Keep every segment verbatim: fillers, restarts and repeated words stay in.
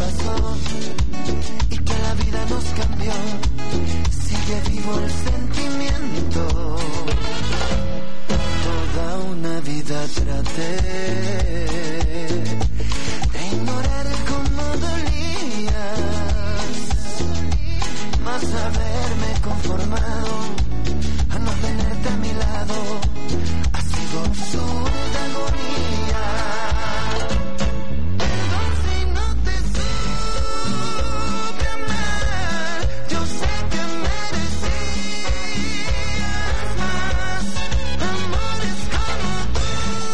pasó y que la vida nos cambió. Sigue vivo el sentimiento. Toda una vida traté de ignorar cómo dolías, mas haberme conformado a no tenerte a mi lado ha sido absurda agonía. Perdón si no te supe amar, yo sé que merecías más amores como tú.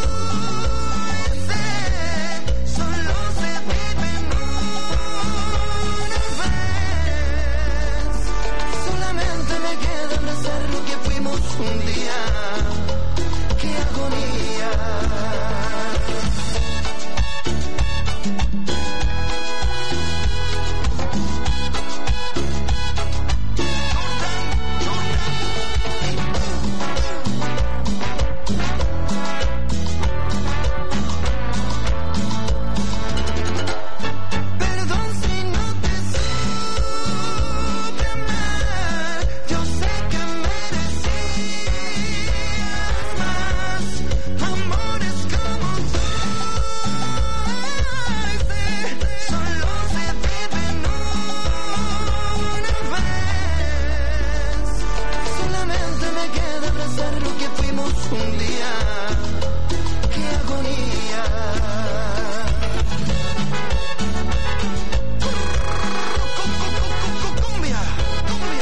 Ese solo se vive en una vez. Solamente me queda abrazar lo que fuimos un día. ¡Qué agonía! Perdón si no te supe amar, yo sé que merecías más amores como tú. Ese solo se vive en una vez. Solamente me queda abrazar lo que fuimos un día. ¡Qué agonía! Cumbia, cumbia,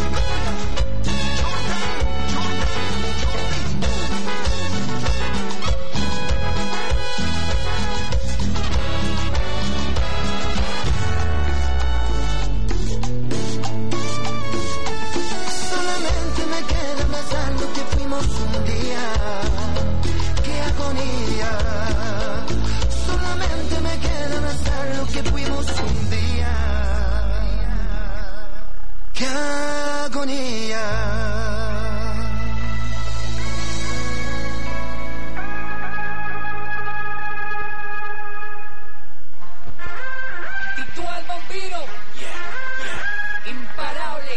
solamente me queda abrazar lo que fuimos un día. ¡Qué agonía! Solamente me queda abrazar lo que fuimos un día. ¡Qué agonía! Titú al vampiro. Imparable.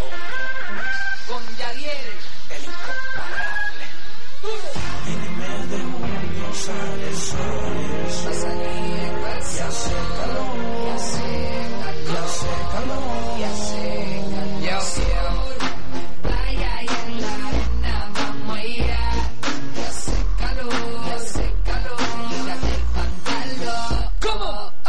Con Yadiel. El incomparable. En el mes de junio sale el sol, Va a salir el y hace calor, y hace y hace calor. y hace yo, yo. Playa y en la arena vamos a ir. Y hace calor, y hace calor. Quítate el pantalón. ¿Cómo? Oh.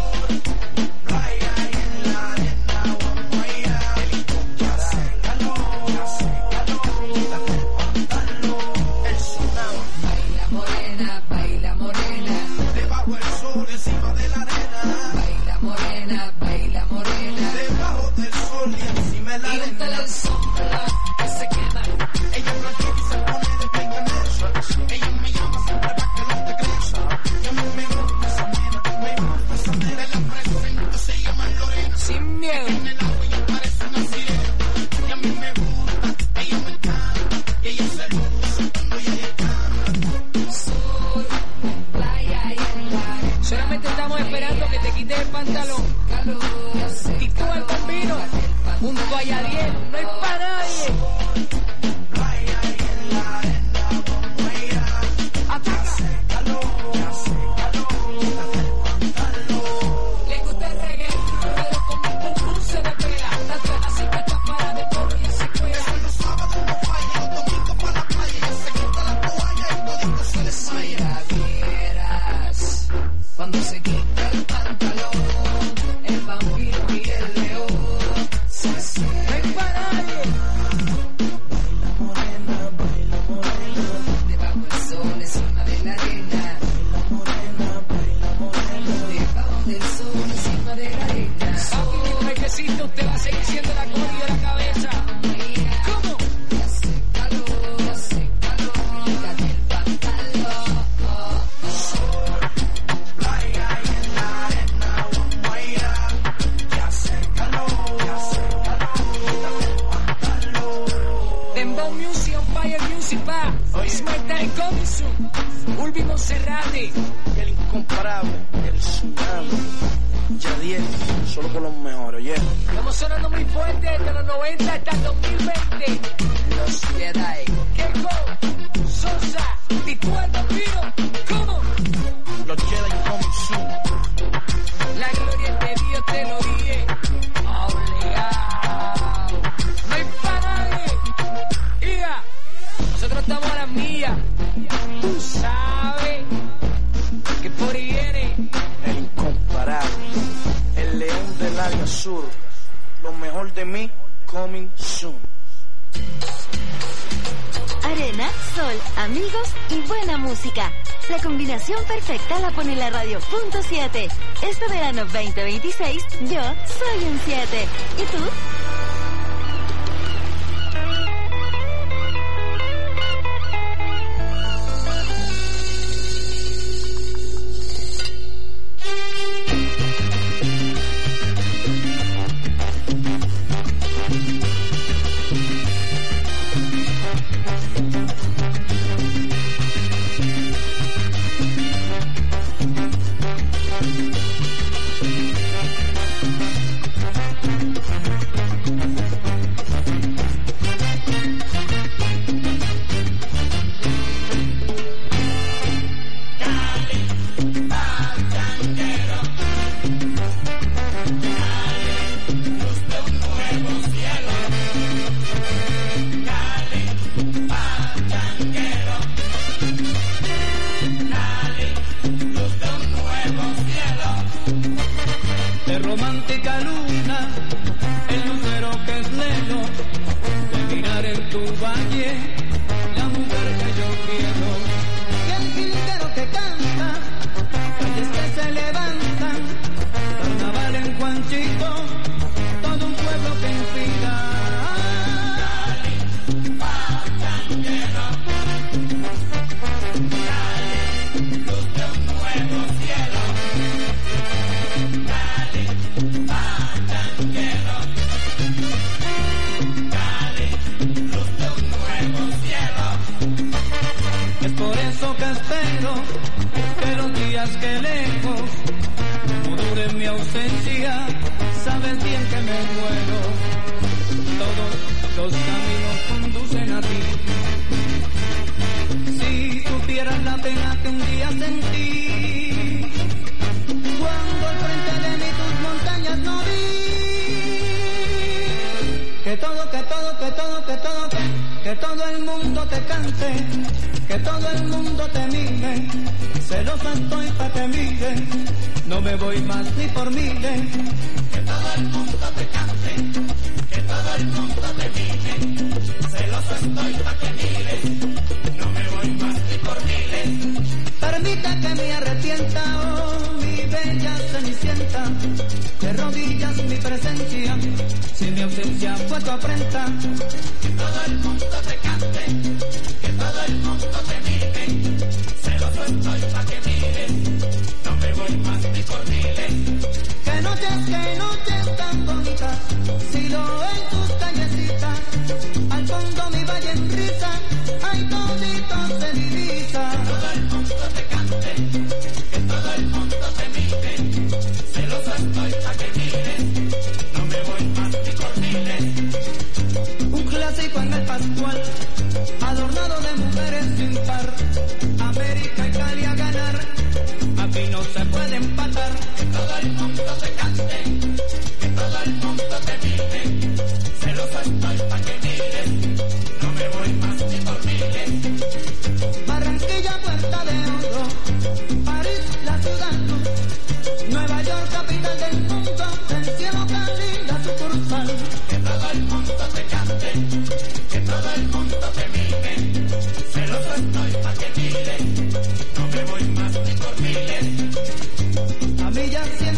Playa y en la arena vamos a ir. Y hace calor, y hace calor. Quítate el pantalón. El tsunami Baila morena, baila morena. debajo del sol, encima de la arena. Baila morena, baila morena. Debajo del sol y encima de la Y unta arena. la sombra que se quema. Ella no quiere y se pone de peinganesa. Ella me llama siempre para que no te creza. Y a mí me gusta esa nena, me gusta esa nena. La presento, se llama Lorena. Sin miedo. En el agua ella parece una sirena. Y a mí me gusta, ella me encanta. Y ella se luce cuando ella canta. Sol, playa y en la arena. Solamente estamos esperando que te quites el pantalón. Y tú al vampiro, junto a Yadiel, no hay para nadie. Playa y en la arena vamos a ir. Ataca. Calor, hace calor, quítate el pantalón. Le gusta el reggae, pero como un pum pum se despega. Tanto así que está para de todo y se cuela. Los sábados no falla, los domingos para la playa. Ella se quita la toalla y todito se desmaya. Si la vieras, cuando se quita el pantalón, el vampiro y el león se cierran. No hay para nadie. Baila morena, baila morena. Debajo del sol, encima de la arena. Baila morena, baila morena. Debajo del sol, encima de la arena. Papi, mientras que existe, usted va a seguir siendo la cola de la cabeza. ¿Cómo? Y hace calor, y hace calor. Quítate el pantalón. Playa y en la arena vamos a ir. Y hace calor, y hace calor. Quítate el pantalón. Dembow Music, on Fire Music, pa. Smart Time coming soon. Ulvi Monserrate. El incomparable, el tsunami. Yadiel, solo por los mejores, yeah. Estamos sonando muy fuerte desde los noventa hasta el dos mil veinte. Los Jedi, Keiko, Sosa, Tituel Vampiro, ¿cómo? Los Jedi coming soon. La gloria de Dios te lo dije. Obligado. No hay para nadie. Hija, nosotros estamos a la mía. Tú sabes que por ahí viene El incomparable, el león del área sur. Lo mejor de mí, coming soon. Arena, sol, amigos y buena música. La combinación perfecta la pone la radio punto siete. Este verano veinte veintiséis, yo soy un siete. ¿Y tú?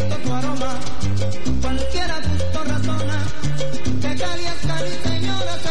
Cualquiera gusto razona que Cali es Cali, señoras.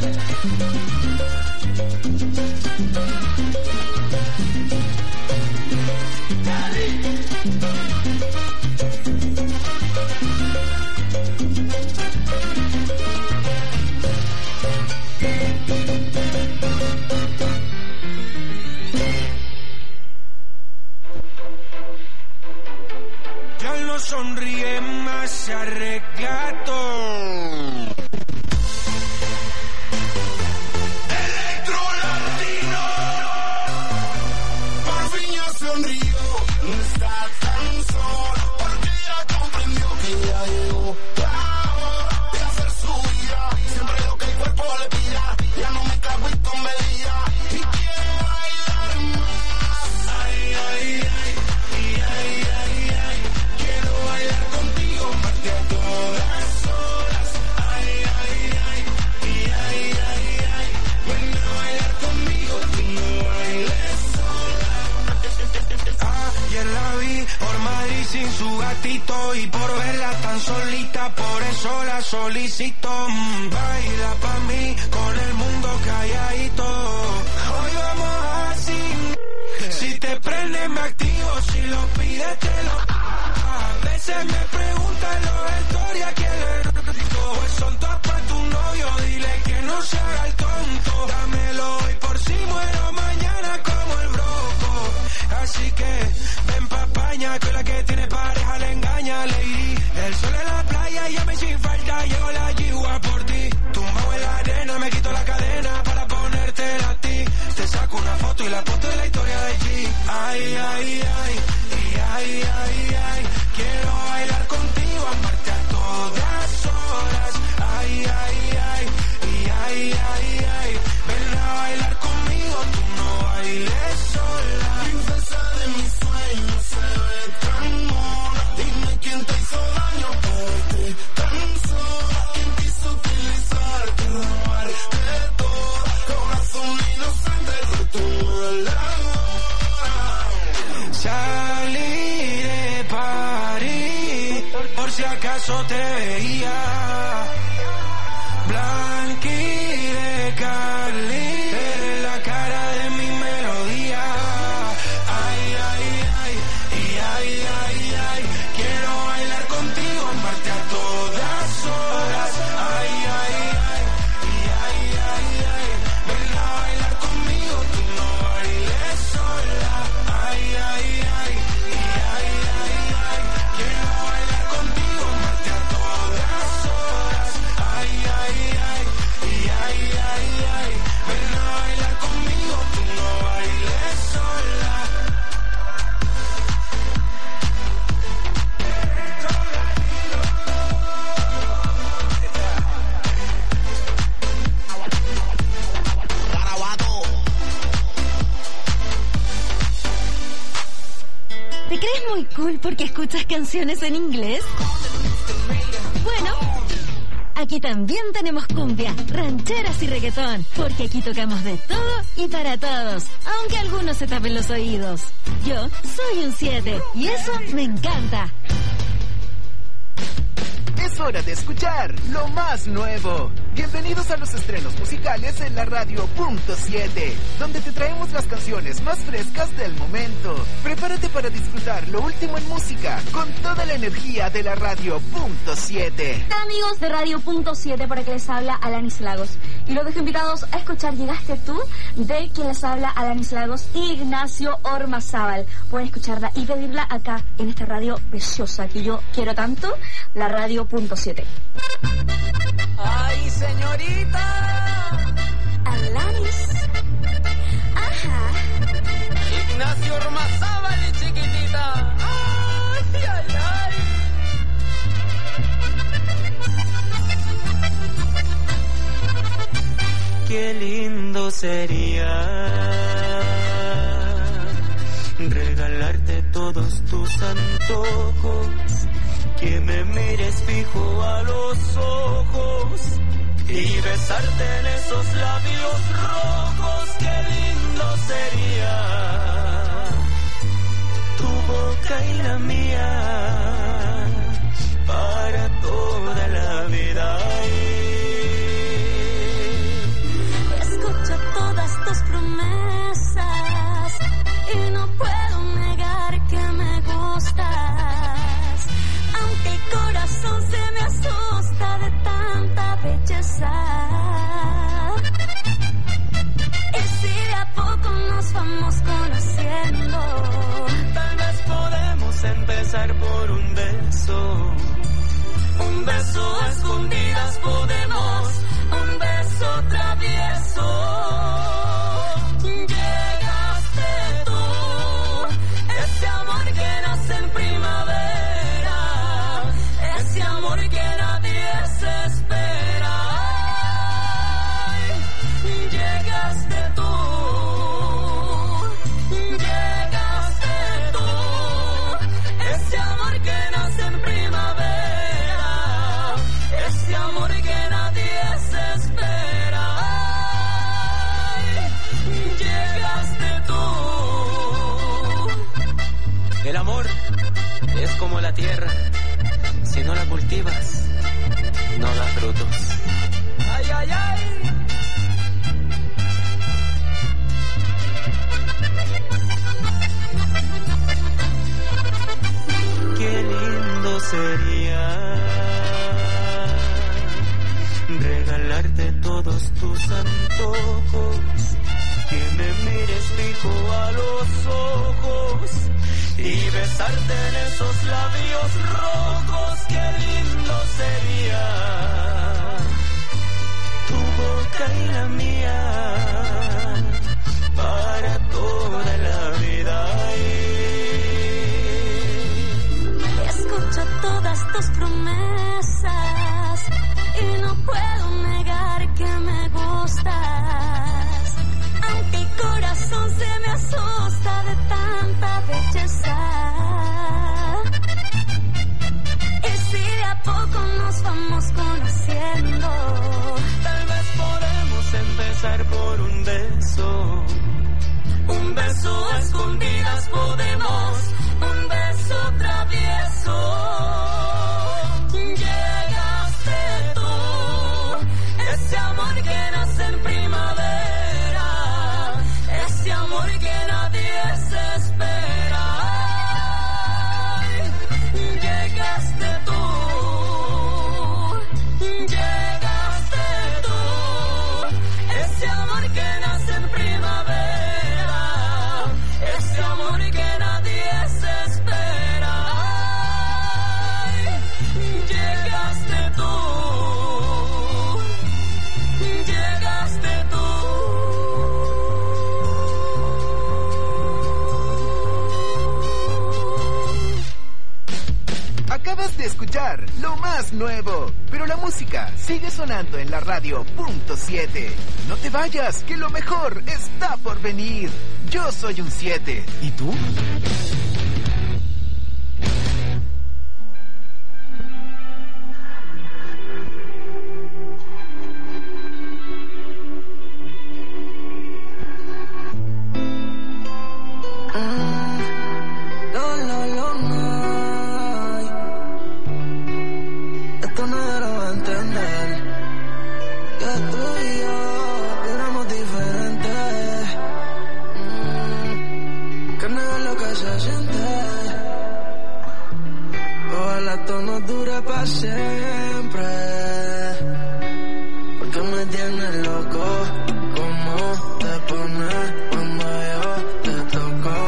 Ya no sonríe más, se arregla todo. Electro Latino, por fin ya sonrió, no está tan solo, porque ya comprendió que ya llegó la hora de hacer su vida, siempre lo que el cuerpo le pida, ya no me cago y con medida, y quiere bailar más, ay, ay, ay, y ay, ay, ay, quiero bailar contigo, parte a todas horas, ay, ay, ay, y ay, ay, ay, ven a bailar conmigo, tú no bailes sola. Ayer la vi por Madrid sin su gatito y por verla tan solita, por eso la solicito. Mm, baila pa' mí con el mundo calladito. Hoy vamos así. Si te prende me activo, si lo pides te lo. A veces me preguntan los historias quién le rico. Pues son todas pa' tu novio, dile que no se haga el tonto. Dámelo hoy por si muero mañana como el broco. Así que ven pa' España, que la que tiene pareja le engaña, lady. El sol en la playa, llame sin falta, llegó la yigua por ti. Tumbado en la arena, me quito la cadena para ponértela a ti. Te saco una foto y la foto de la historia de G. Ay, ay, ay, y ay, ay, ay, quiero bailar contigo, amarte a todas horas. Ay, ay, ay, y ay, ay, ay, ven a bailar conmigo, tú no bailes sola. Princesa de mis sueños, se ve tan mona. Dime quién te hizo daño para verte tan sola. Quién quiso utilizarte, robarte todo. Corazón inocente, roto la hora. Salí de París, por si acaso te veía. Blanqui de Cali, eres la cara de mi melodía. Ay, ay, ay, y ay, ay, ay, quiero bailar contigo, amarte a todas horas. Ay, ay, ay, y ay, ay, ay, ven a bailar conmigo, tú no bailes sola. Ay, ay, ay, y ay, ay, ay, quiero bailar contigo, amarte a todas horas. Ay, ay, ay, y ay, ay, ay, ven a bailar conmigo, tú no bailes sola. ¿Te crees muy cool porque escuchas canciones en inglés? Bueno, aquí también tenemos cumbia, rancheras y reggaetón, porque aquí tocamos de todo y para todos, aunque algunos se tapen los oídos. Yo soy un siete y eso me encanta. Es hora de escuchar lo más nuevo. Bienvenidos a los estrenos musicales en la radio punto siete, donde te traemos las canciones más frescas del momento. Prepárate para disfrutar lo último en música con toda la energía de la radio punto siete. Hola amigos de Radio Punto siete, para que les habla Alanis Lagos. Y los dejo invitados a escuchar Llegaste Tú, de quien les habla Alanis Lagos y Ignacio Ormazábal. Pueden escucharla y pedirla acá en esta radio preciosa que yo quiero tanto, la Radio Punto siete. Ay, señorita. Alanis. Ajá. Ignacio Ormazábal, chiquitita. Ay, ay, ay. Qué lindo sería regalarte todos tus antojos, que me mires fijo a los ojos y besarte en esos labios rojos. Qué lindo sería tu boca y la mía para toda la vida. belleza. Y si de a poco nos vamos conociendo, tal vez podemos empezar por un beso. Un beso a escondidas podemos, un beso travieso. Llegaste tú, ese amor que nace en primavera, ese amor que nadie se espera. Ay, llegaste tú, llegaste tú, ese amor que nace en primavera, ese amor que nadie se espera. Ay, llegaste tú. El amor es como la tierra, si no la cultivas, no da frutos. Ay, ay, ay. Qué lindo sería regalarte todos tus antojos, que me mires fijo a los ojos y besarte en esos labios rojos. Qué lindo sería tu boca y la mía para toda la vida. Escucho todas tus promesas y no puedo negar que me gustas, aunque el corazón se me asusta de tanta belleza. Y si de a poco nos vamos conociendo, tal vez podemos empezar por un beso. Un beso a escondidas podemos, un beso travieso. Llegaste tú, ese amor que nace en primavera, ese amor que nadie se espera. Ay, llegaste tú, llegaste tú, ese amor que nace en primavera, ese amor que nadie se espera. Ay, llegaste tú, llegaste tú. Acabas de escuchar lo más nuevo, pero la música sigue sonando en la radio punto siete. No te vayas, que lo mejor está por venir. Yo soy un siete. ¿Y tú? No, no, no, no. Esto no lo va a entender. Que tú y yo éramos diferentes. Mm, que no es lo que se siente. Ojalá esto no dure para siempre. Porque me tienes loco. ¿Cómo te pones cuando yo te toco?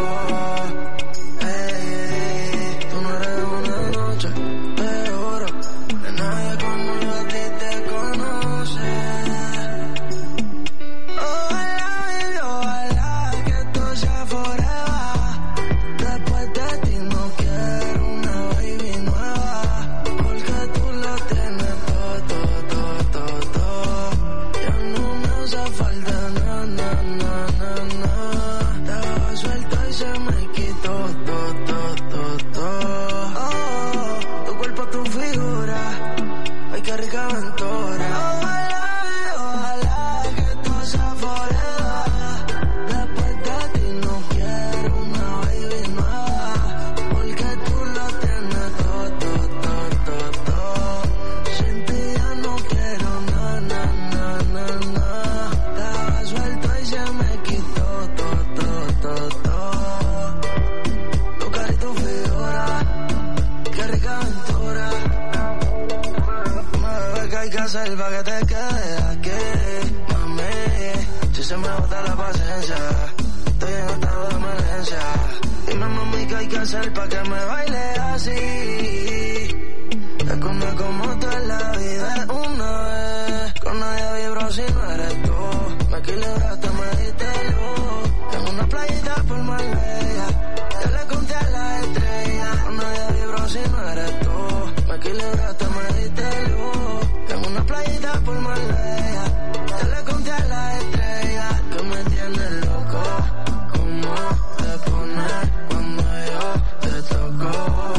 se me bota la paciencia. Estoy en estado de emergencia. Dime, mami, ¿qué hay que hacer pa' que me baile así? Esconde como tú en la vida es una vez. Con nadie vibro si no eres tú. Me equilibraste, me diste luz. En una playita por Marbella, yo le conté a la estrella. Con nadie vibro si no eres tú. Me equilibraste, me diste luz. En una playita por Marbella, yo le conté a la estrella. Que me tienes loco, como te pones cuando yo te toco.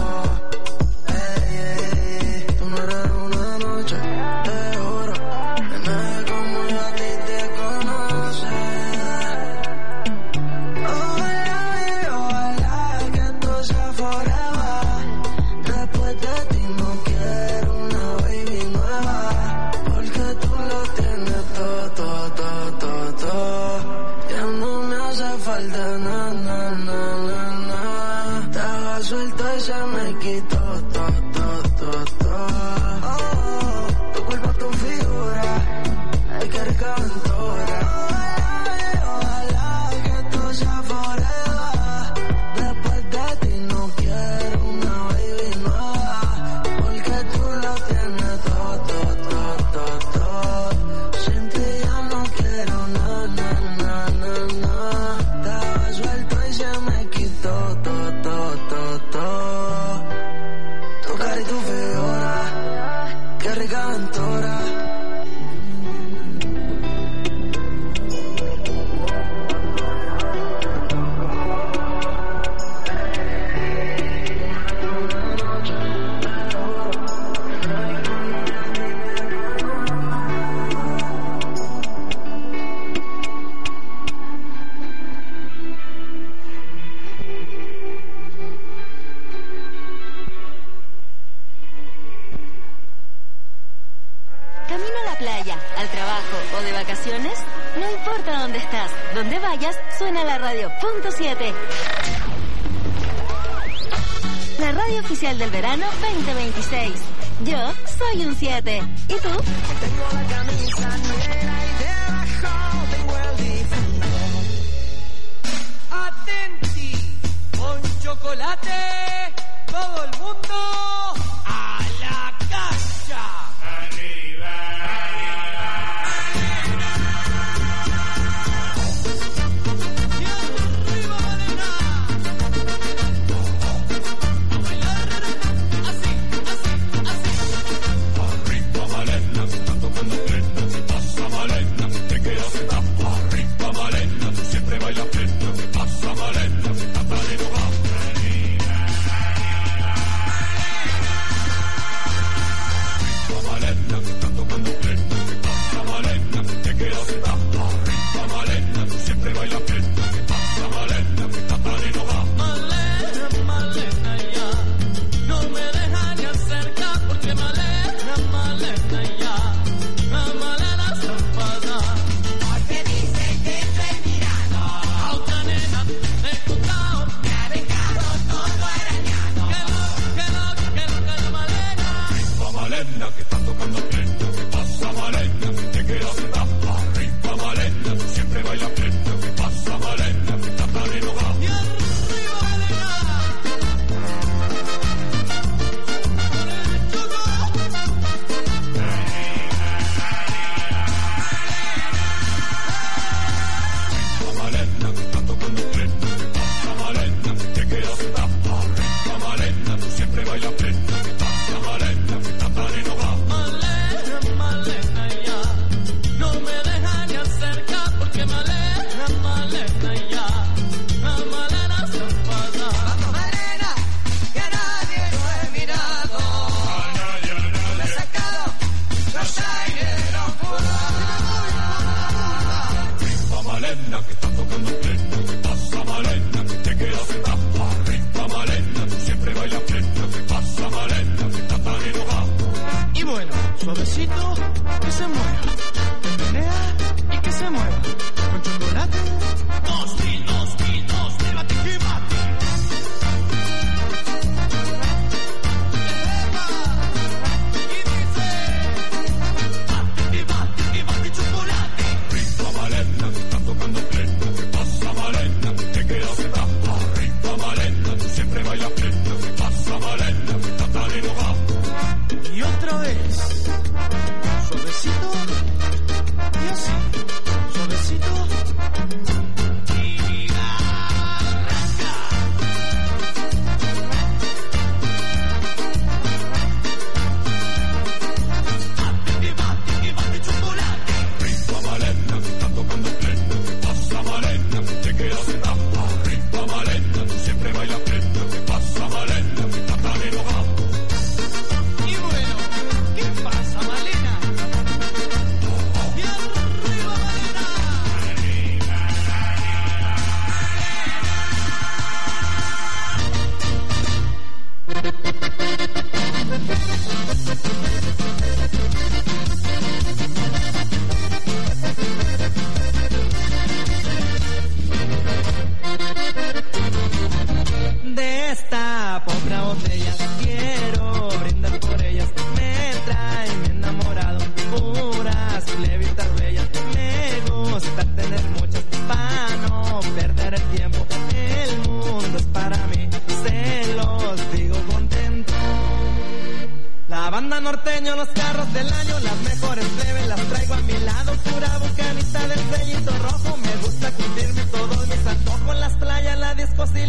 Suena la radio punto siete. La radio oficial del verano veinte veintiséis. Yo soy un siete. ¿Y tú? Tengo la camisa negra y debajo tengo el difunto. Atenti, con chocolate, todo el mundo a la cancha. Arriba, arriba. Siempre baila plena, pasa malena, Catalina va.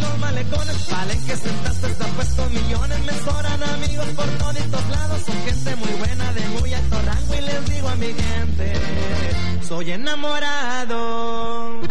los malecones, palenques, sentaste, está puesto millones, me sobran amigos por toditos lados, son gente muy buena de muy alto rango y les digo a mi gente, soy enamorado.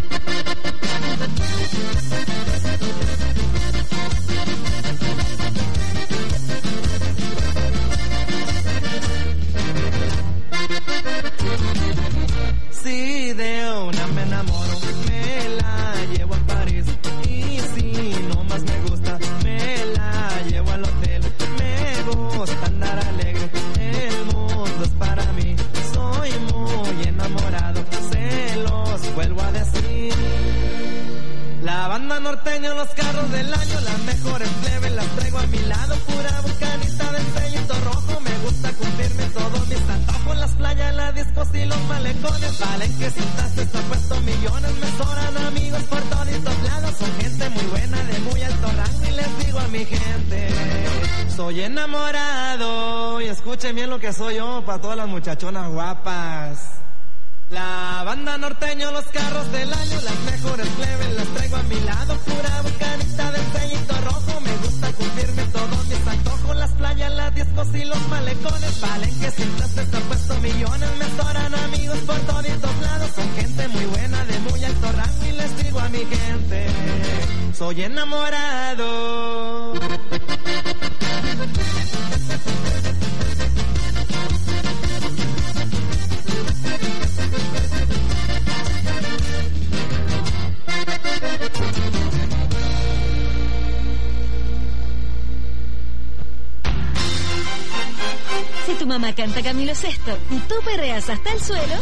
Si de una me enamoro, me la llevo a París. Y si no más me gusta, me la llevo al hotel. Me gusta andar alegre, el mundo es para mí. Soy muy enamorado, se los vuelvo a decir. La banda norteña, los carros del año, las mejores plebes las traigo a mi lado. Pura bucanita del sellito rojo, me gusta cumplirme todos mis antojos. Las playas, las discos y los malecones, valen que sentaste, está puesto millones. Me sobran amigos por toditos lados, son gente muy buena de muy alto rango. Y les digo a mi gente, soy enamorado. Y escuchen bien lo que soy yo, para todas las muchachonas guapas. La banda norteño, los carros del año, las mejores plebes las traigo a mi lado. Pura bucanita del sellito rojo, me gusta cumplirme todos mis antojos. Las playas, las discos y los malecones, valen que siempre se está puesto millones. Me sobran amigos por toditos lados, son gente muy buena de muy alto rango. Y les digo a mi gente, soy enamorado. Si tu mamá canta Camilo Sesto y tú perreas hasta el suelo,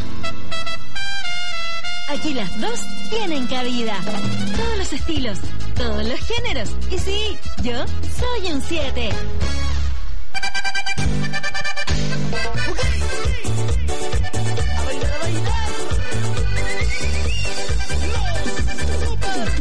aquí las dos tienen cabida. Todos los estilos, todos los géneros. Y sí, yo soy un siete. A bailar, a bailar. Los super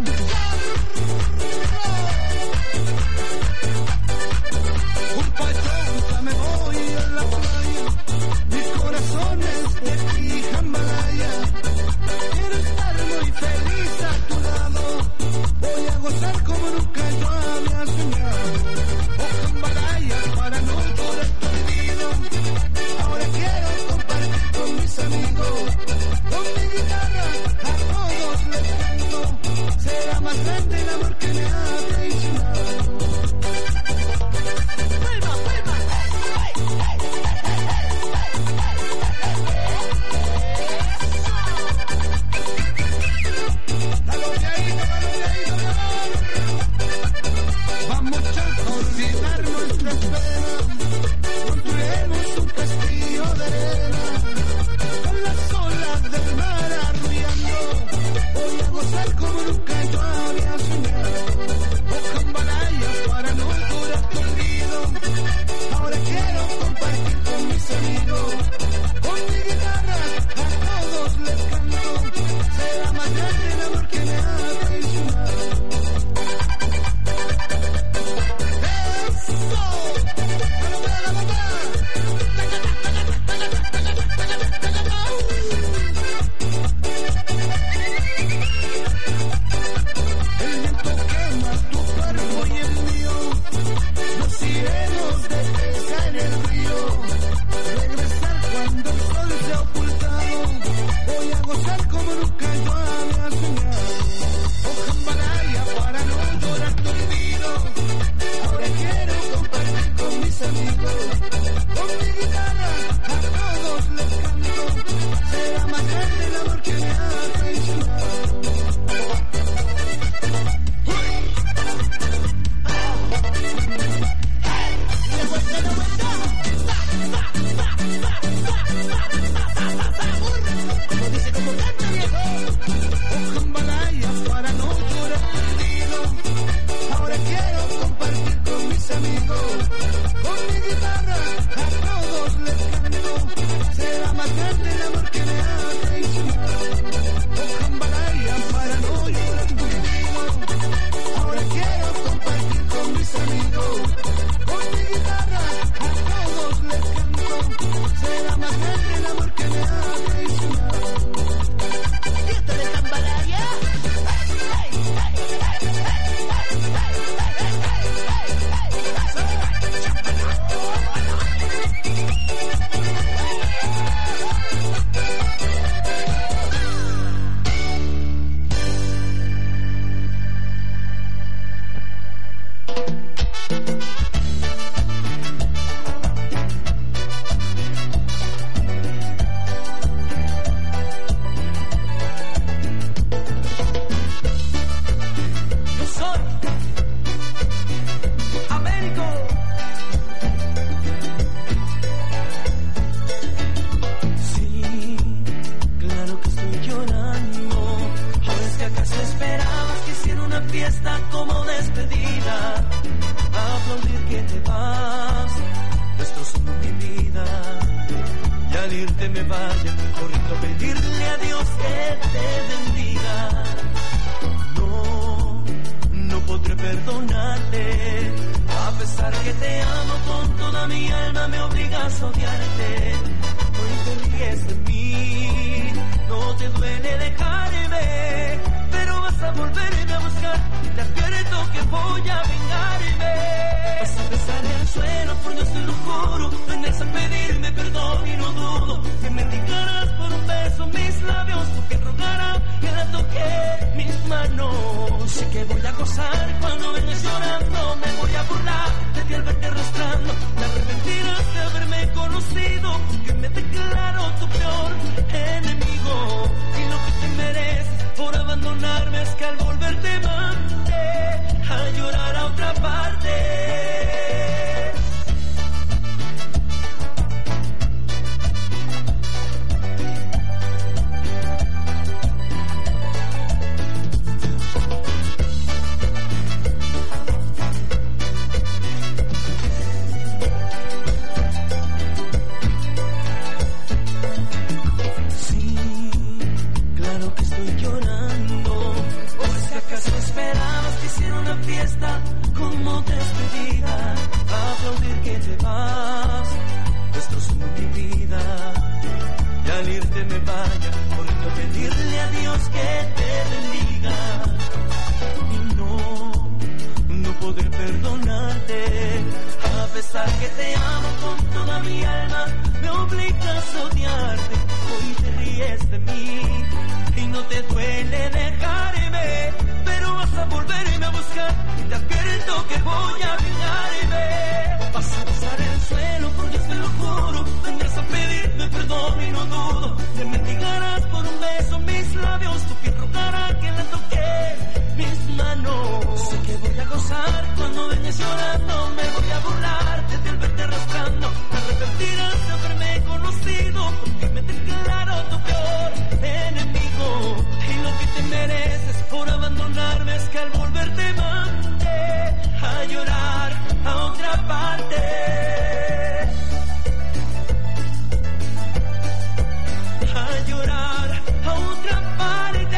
un pachonca me voy a la playa, mi corazón es de ti, jambalaya. Quiero estar muy feliz a tu lado, voy a gozar como nunca yo había soñado. Oh, jambalaya, para no llorar tu olvido, ahora quiero compartir con mis amigos. Con mi guitarra a todos les canto, será más grande el amor que me ha traicionado. Vamos a olvidar nuestras penas, construiremos un castillo de arena, con las olas del mar arrullando, voy a gozar como nunca yo había soñado. Oh, jambalaya, para no durar tu olvido, ahora quiero compartir con mis amigos. Con mi guitarra a todos les canto, será más grande el amor que me ha traicionado. El viento quema tu cuerpo y el mío, nos iremos de pesca en el río, regresar cuando el sol se ha ocultado, voy a gozar como nunca yo había soñado. Oh, jambalaya, para no llorar tu olvido, ahora quiero compartir con mis amigos. Con mi guitarra a todos les canto, será más grande el amor que me ha traicionado. Como dice, como canta, viejo. Oh, jambalaya, para no llorar perdido, ahora quiero compartir con mis amigos. Con mi guitarra a todos les canto, será más grande el amor que me ha traicionado. Oh, jambalaya, para no llorar. fiesta como despedida, aplaudir que te vas, destrozando mi vida. Y al irte me vaya corriendo a pedirle a Dios que te bendiga. No, no podré perdonarte, a pesar que te amo con toda mi alma, me obligas a odiarte. Hoy te ríes de mí, no te duele dejarme, pero vas a volverme a buscar, te advierto que voy a vengarme. Vas a besar el suelo, por Dios te lo juro, vendrás a pedirme perdón y no dudo que me dedicarás por un beso mis labios, porque rogará que la toque mis manos. Sé que voy a gozar cuando vengas llorando, me voy a burlar de ti al verte arrastrando, te arrepentirás de haberme conocido, que me declaro tu peor enemigo, y lo que te mereces por abandonarme es que al volver te mandé a llorar a otra parte. Esperabas que hiciera una fiesta como despedida, aplaudir que te vas, destrozando mi vida. Y al irte me vaya corriendo a pedirle a Dios que te bendiga. Y no, no podré perdonarte, a pesar que te amo con toda mi alma, me obligas a odiarte. Hoy te ríes de mí y no te duele dejarme, pero vas a volverme a buscar y te advierto que voy a vengarme. Vas a besar el suelo, por Dios te lo juro, vendrás a pedirme perdón y no dudo que me mendigarás por un beso mis labios, tu piel rogará que la toque mis manos. Sé que voy a gozar cuando vengas llorando, me voy a burlar de ti al verte arrastrando, te arrepentirás de haberme conocido, porque me declaro tu peor enemigo, y lo que te mereces por abandonarme es que al volver te mandé a llorar a otra parte. A llorar a otra parte.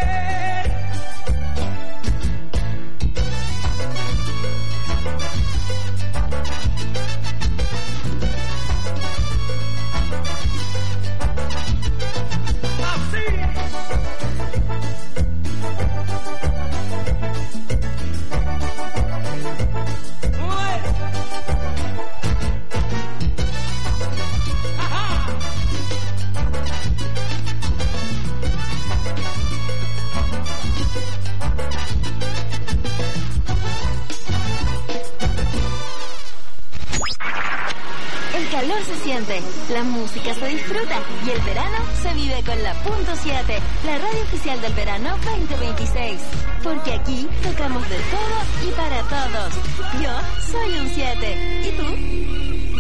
Se siente, la música se disfruta y el verano se vive con la punto siete, la radio oficial del verano veinte veintiséis. Porque aquí tocamos de todo y para todos. Yo soy un siete. ¿Y tú?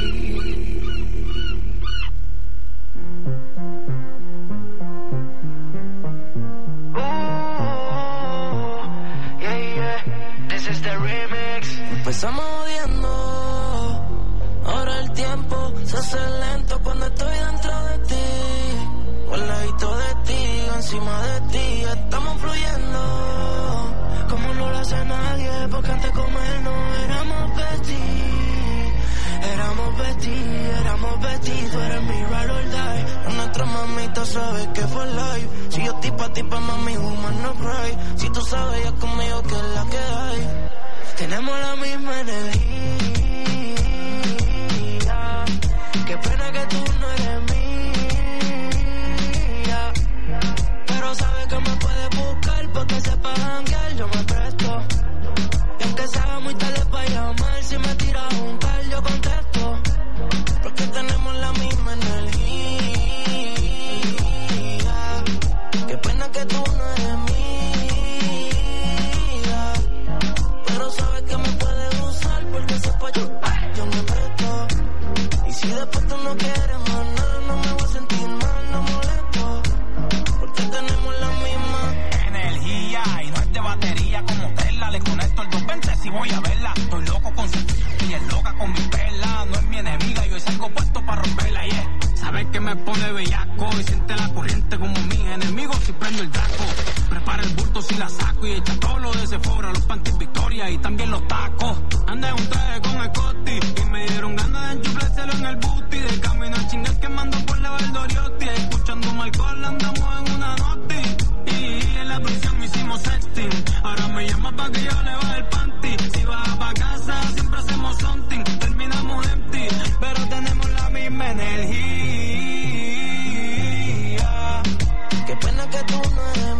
Empezamos odiando, ahora el tiempo se hace lento cuando estoy dentro de ti. Al ladito de ti, encima de ti, estamos fluyendo como no lo hace nadie, porque antes de comer no éramos besties. Éramos besties, éramos besties, tú eres mi ride or die. Con nuestra mamita sabes que fue live. Si yo estoy pa' ti, pa' mami, woman no cry. Si tú sabes ya conmigo que es la que hay. Tenemos la misma energía. Qué pena que tú no eres mía. Pero sabes que me puedes buscar porque sepas janguear, yo me presto. Y aunque sea muy tarde para llamar, si me tiras un call yo contesto. Porque tenemos la misma energía. Qué pena que tú no eres mía. Pero sabes que me puedes usar porque sepas yo, yo me presto. Y si después tú no quieres más, enemigos si prendo el taco. Prepara el bulto si la saco y echa todo lo de Sephora, los panties Victoria y también los tacos. Andé un traje con el Costi y me dieron ganas de enchuflárselo en el booty. De camino a chingar quemando por la Valdoriotti. Escuchando un alcohol andamos en una noti. Y en la prisión hicimos sexting. Ahora me llama pa' que yo le baje el panty. Si vas pa' casa siempre hacemos something. Terminamos empty, pero tenemos la misma energía. Qué pena que tú no eres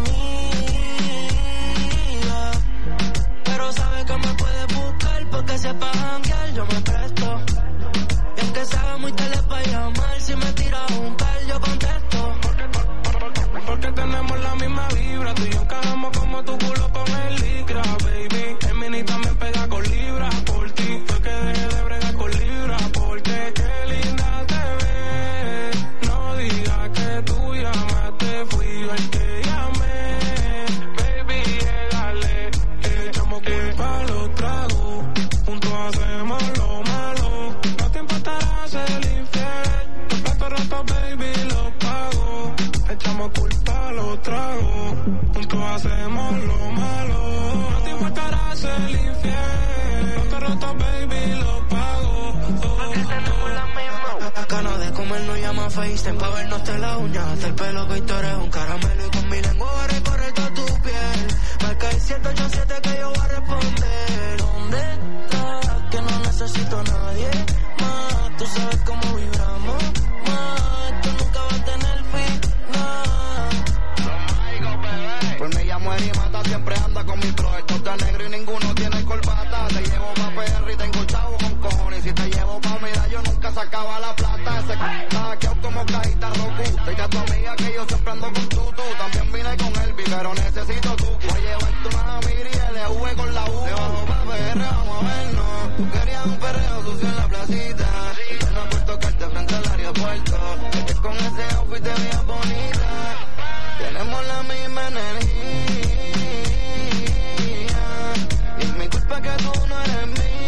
mía, pero sabes que me puedes buscar porque sepa janguear, yo me presto. Y aunque sea muy tarde pa' llamar, si me tiras un cal yo contesto. Porque, porque, porque tenemos la misma vibra, tú y yo encajamos como tu culo con el licra, baby. El mini también pega con libra por ti, fue que dejé de bregar con libra, porque qué linda te ves. No digas que tú llamaste, fui yo el que llamé. Baby, llegale, le echamos culpa a los tragos, juntos hacemos lo malo. No te importará ser infiel, los platos rotos, baby, los pago. Le echamos culpa a los tragos, juntos hacemos lo malo. No te importará ser infiel, los platos rotos, baby, los pago. Porque tenemos la misma ganas de comer, nos llama FaceTime pa' vernos de la uña hasta el pelo, que tú eres un caramelo y con mi lengua voy a recorrer toda tu piel. Marca el siete ocho siete que yo voy a responder. ¿Dónde estás? Que no necesito a nadie más. Tú sabes cómo vibramos más. Esto nunca va a tener final. Pues me llamo Eri Mata, siempre anda con mi bro. El top de negro y ninguno tiene corbata. Te llevo pa' P R y tengo chavo con cojones. Si te llevo pa' mirar yo nunca sacaba la plata. Ese hackeado como cajita Roku. Dile a tu amiga que yo siempre ando con tutu. También vine con Elvi, pero necesito tú. Voy a llevarte una Amiri y L V con la U. Le bajo pa' P R, vamos a vernos. Tú querías un perreo sucio en la placita. Yo no por tocarte frente al aeropuerto. Es que con ese outfit te veías bonita. Tenemos la misma energía. Y es mi culpa que tú no eres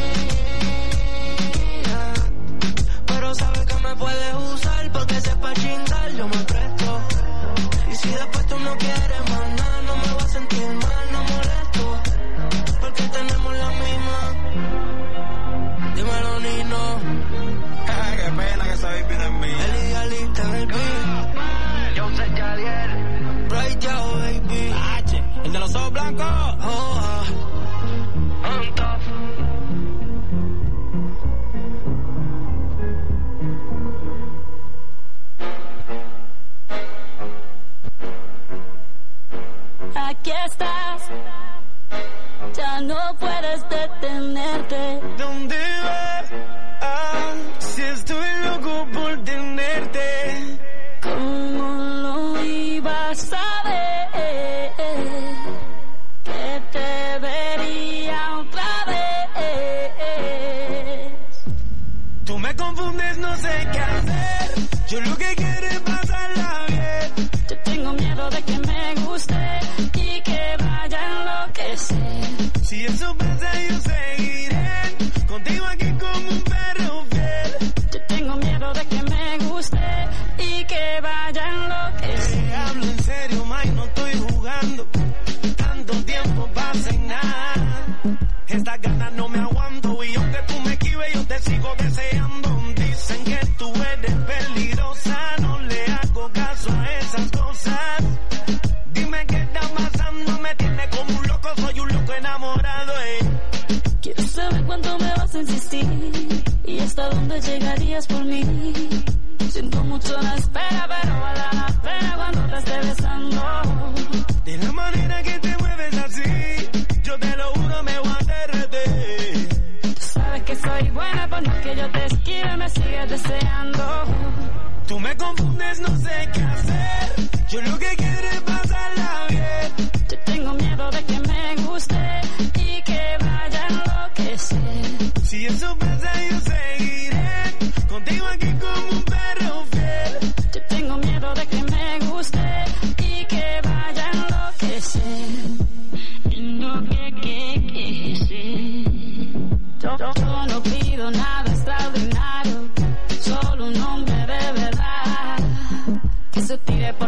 mía, pero sabes que me puedes usar porque sepa chingar, yo me presto. Y si después tú no quieres más nada, no me voy a sentir mal, no molesto. Porque tenemos la misma. Dímelo, Nino. Ay, qué pena que esa baby no es mía. El idealista en el beat. Yo sé Jadiel. Right Yao, baby. H, el de los ojos blancos. Oh, ah. On top. Aquí estás, ya no puedes detenerte. ¿Dónde vas? Ah, si estoy loco por tenerte. ¿Cómo lo ibas a ver? Que te vería otra vez. Tú me confundes, no sé qué hacer. Yo lo que quiero es pasarla bien. Yo tengo miedo de que me guste y que vaya a enloquecer. Si eso pasa yo seguiré contigo aquí como un perro fiel. Yo tengo miedo de que me guste y que vaya a enloquecer. Te hablo en serio, Mike, no estoy jugando. Tanto tiempo pasa en nada. Estas ganas no me aguanto y aunque tú me esquives yo te sigo deseando. Dicen que tú eres peligrosa, no le hago caso a esas cosas. Dime qué está pasando, me tiene como un loco, soy un loco enamorado, eh. Quiero saber cuánto me vas a insistir y hasta dónde llegarías por mí. Siento mucho la espera, pero vale la pena cuando te esté besando. De la manera que te mueves así, yo te lo juro me voy a derretir. Tú sabes que soy buena, por más que yo te esquive, me sigues deseando. Tú me confundes, no sé qué hacer. Yo lo que quiero es pasarla bien. Yo tengo miedo de que me guste y que vaya a enloquecer. Si eso pasa yo seguiré contigo aquí como un perro fiel. Yo tengo miedo de que me guste y que vaya a enloquecer. Tengo que, que, que ser. Yo, yo no pido nada extraordinario, solo un hombre de verdad que se tire por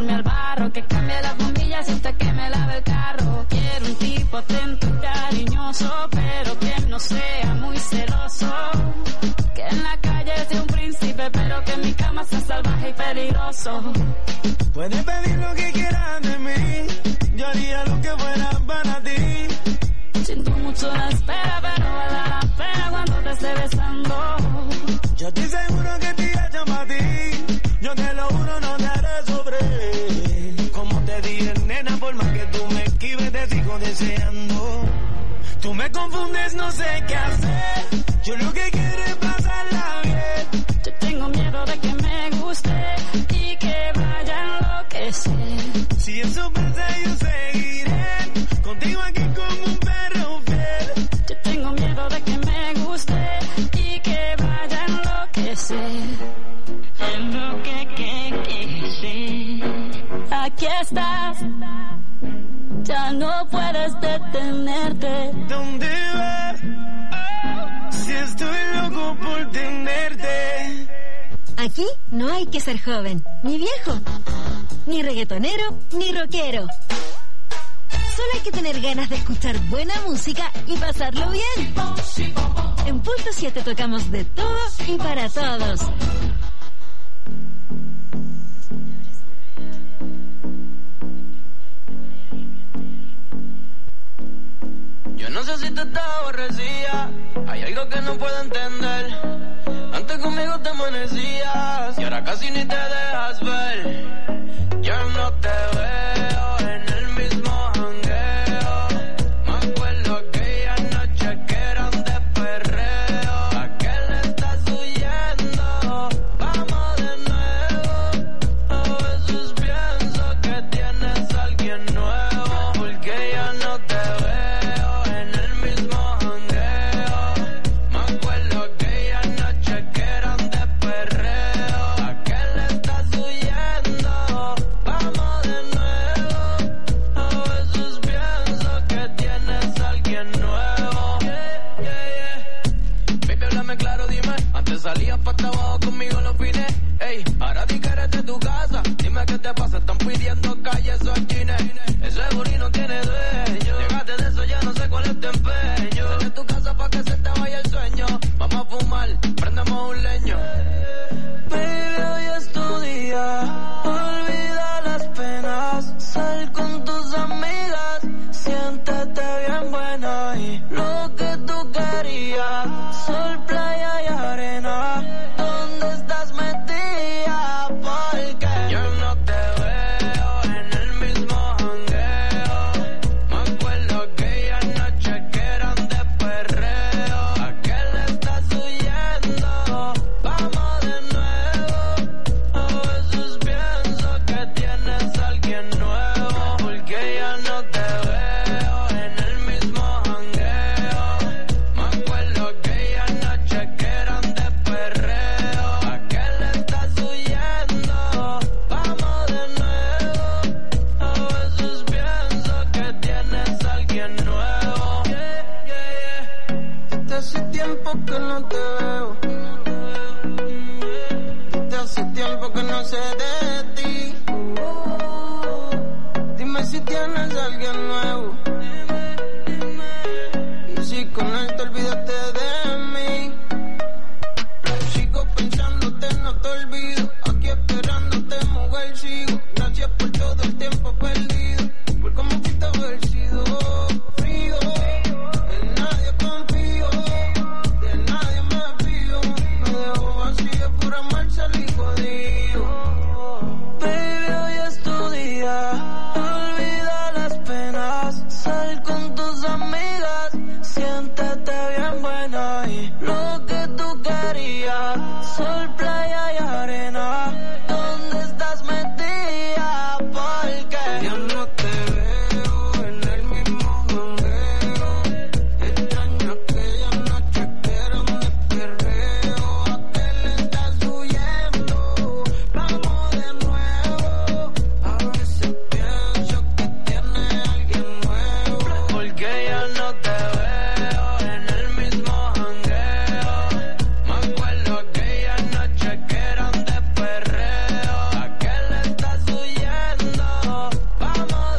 beso. Puedes pedir lo que quieras de mí, yo haría lo que fuera para ti. Siento mucho la espera, pero vale la pena cuando te esté besando. Yo estoy seguro que te hecho para ti, yo te lo juro, no te haré sobre. Como te dije, nena, por más que tú me esquives, te sigo deseando. Tú me confundes, no sé qué hacer, yo lo que quiero es pasarla bien. Yo tengo miedo de que me guste y que vaya a enloquecer. Si eso pasa, yo seguiré contigo aquí como un perro fiel. Yo tengo miedo de que me guste y que vaya a enloquecer. En lo que, que, que, sí. Aquí estás, ya no puedes detenerte. ¿Dónde vas? Oh, si estoy loco por tenerte. Aquí no hay que ser joven, ni viejo, ni reggaetonero, ni rockero. Solo hay que tener ganas de escuchar buena música y pasarlo bien. En Punto siete tocamos de todo y para todos. Yo no sé si tú estás aborrecida, hay algo que no puedo entender. Antes conmigo te amanecías y ahora casi ni te dejas ver. Yo no te veo en el mismo jangueo. Me acuerdo aquella noche que eran de perreo. ¿A qué le estás huyendo? Vamos de nuevo. A veces pienso que tienes a alguien nuevo, porque ya no te veo en el mismo jangueo. Me acuerdo aquella noche que eran de perreo. ¿A qué le estás huyendo? Vamos de nuevo. A veces pienso que tienes a alguien nuevo. Yeah, yeah, yeah. Baby, háblame claro, dime. Antes salías pa' abajo conmigo los fines. Ey, ahora di que eres de tu casa. Dime qué te pasa, están pidiendo calles o chines. Ese booty no tiene dueño. Llegaste de eso, ya no sé cuál es tu empeño. Sal de tu casa pa' que se te vaya el sueño. Vamos a fumar, prendemos un leño. Baby, hoy es tu día. Olvida las penas. Sal con tus amigas. Siéntete bien buena y lo que tú querías. Sol, playa y arena. ¿Dónde estás metida? Porque yo no te veo en el mismo jangueo. Me acuerdo aquella noche que eran de perreo. ¿A qué le estás huyendo? Vamos de nuevo. A veces pienso que tienes a alguien nuevo, porque ya no te veo en el mismo jangueo. Me acuerdo aquella noche que eran de perreo. ¿A qué le estás huyendo? Vamos de nuevo. A veces pienso que tienes a alguien nuevo. Yeah, yeah, yeah. Desde hace tiempo que no te veo. Desde hace tiempo que no sé de ti. Dime si tienes a alguien nuevo. Y si con él te olvidaste de mí. Sigo pensándote, no te olvido. Aquí esperándote, mujer, sigo. Gracias por todo el tiempo perdido. Por cómo fuiste haber sido frío. En nadie confío, de nadie me fío. Me dejo vacío por amar, salí jodido. Baby, hoy es tu día. Olvida las penas. Sal con tus amigas. Siéntete bien buena y lo que tú querías. Sol, playa y arena. ¿Dónde estás metida? Porque yo no te veo en el mismo jangueo. Extraño aquella noche que eran de perreo. ¿A qué le estás huyendo? Vamos de nuevo. A veces pienso que tienes a alguien nuevo, porque ya no te veo en el mismo jangueo. Me acuerdo aquella noche que eran de perreo. ¿A qué le estás huyendo? Vamos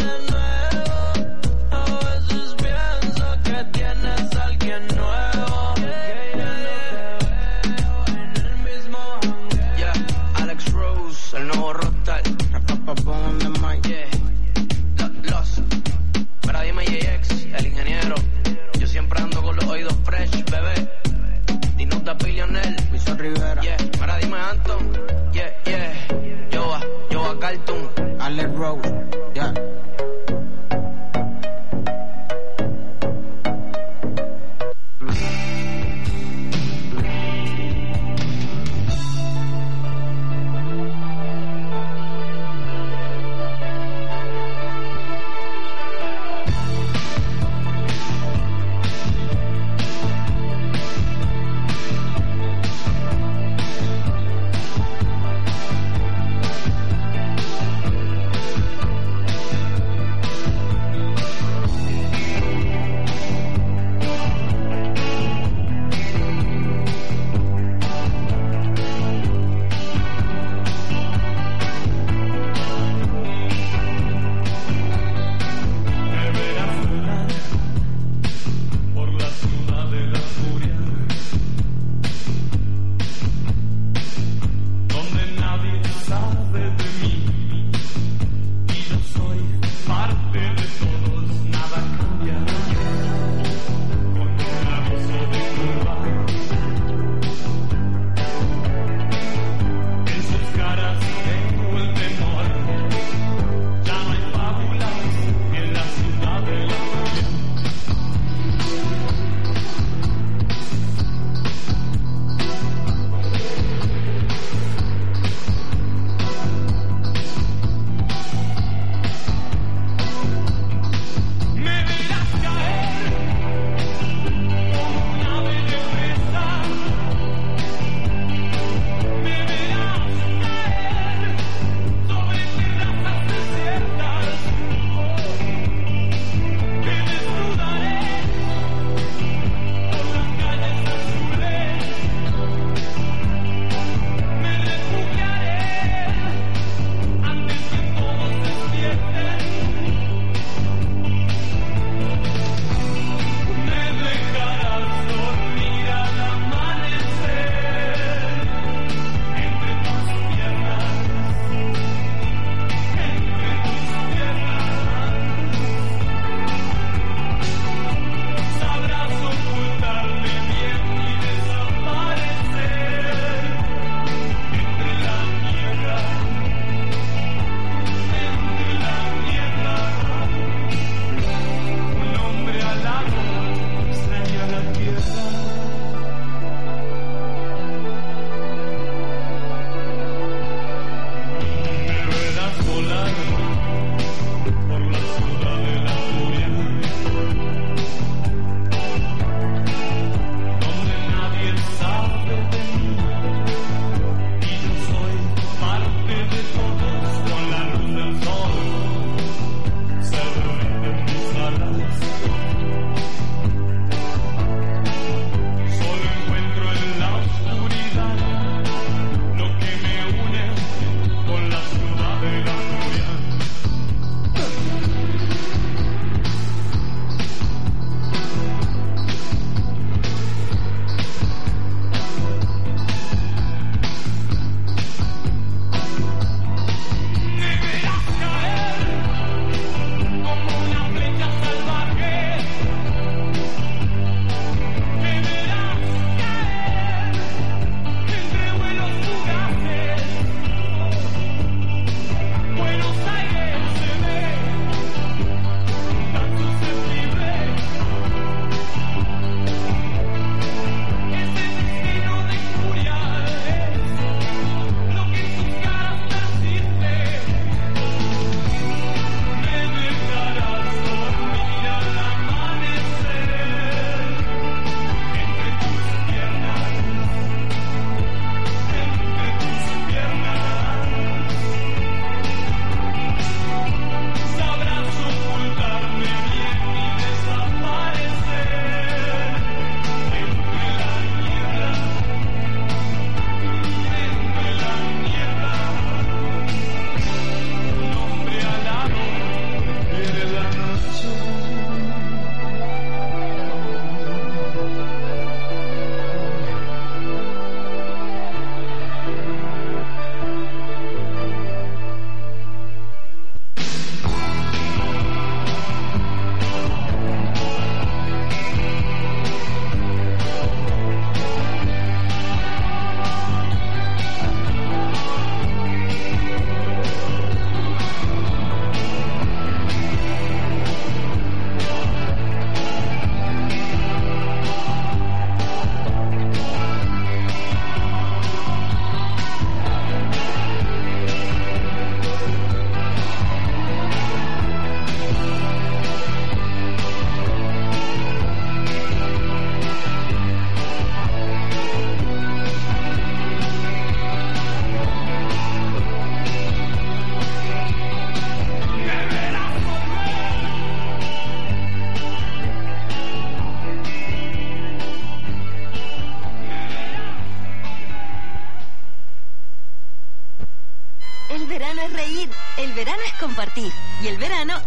Yeah, ahora dime Anton. Yeah, yeah. Yo a, yo a Cartoon. Alex Rose. Yeah.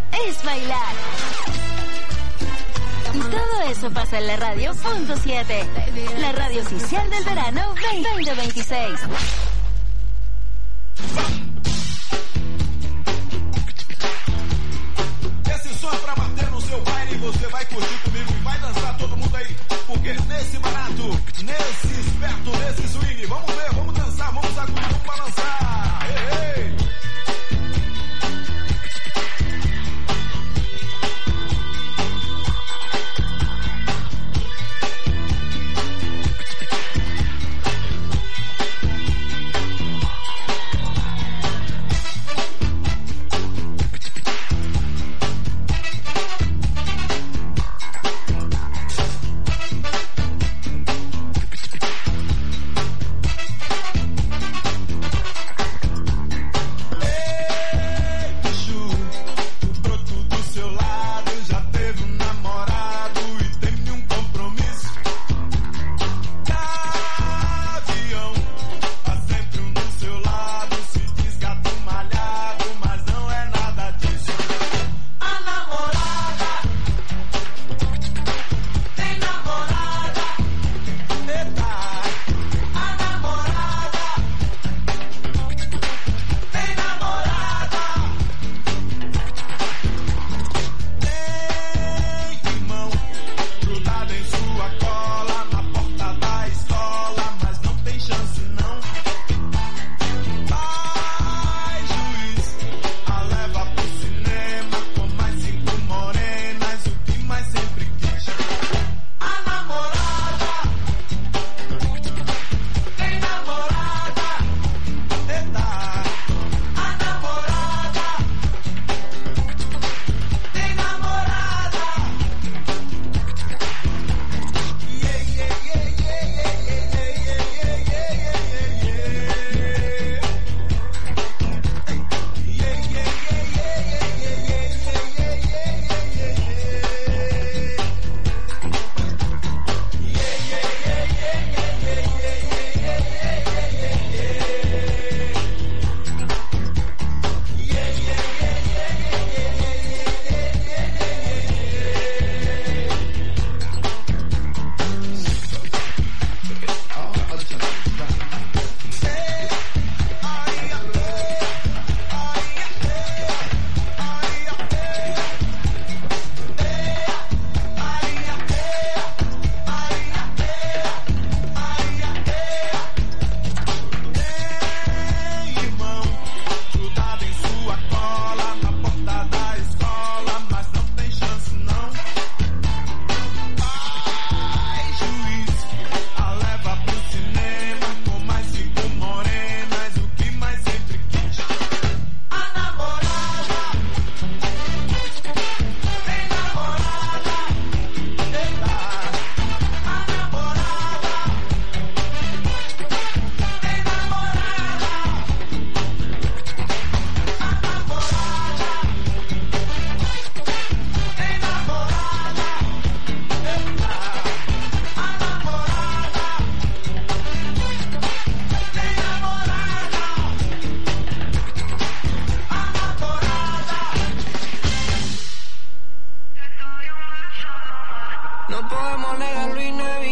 es bailar. Y todo eso pasa en la radio punto siete, la radio oficial del verano veinte veintiséis. Esse som é pra bater no seu baile, você vai curtir comigo e vai dançar todo mundo aí. Porque nesse barato, nesse esperto, nesse swing, vamos ver, vamos dançar, vamos sacudir, vamos balançar. Ei, ei. No podemos negar lo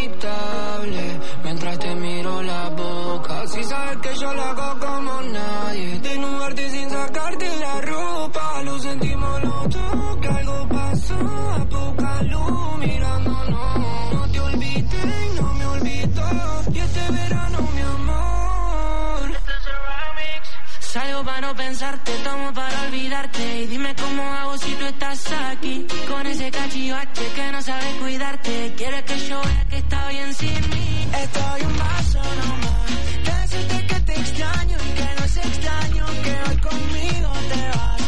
inevitable mientras te miro la boca. Si sabes que yo lo hago como nadie, desnudarte sin sacarte la ropa. Lo sentimos los dos, que algo pasó a poca luz mirándonos. No te olvidé y no me olvidó, y este verano mi amor. Salgo para no pensarte, tomo para olvidarte. Y dime cómo hago si tú estás aquí, con ese cachivache que no sabe cuidarte. Quieres que yo vea que está bien sin mí. Estoy un paso nomás, decirte que te extraño y que no es extraño que hoy conmigo te vas.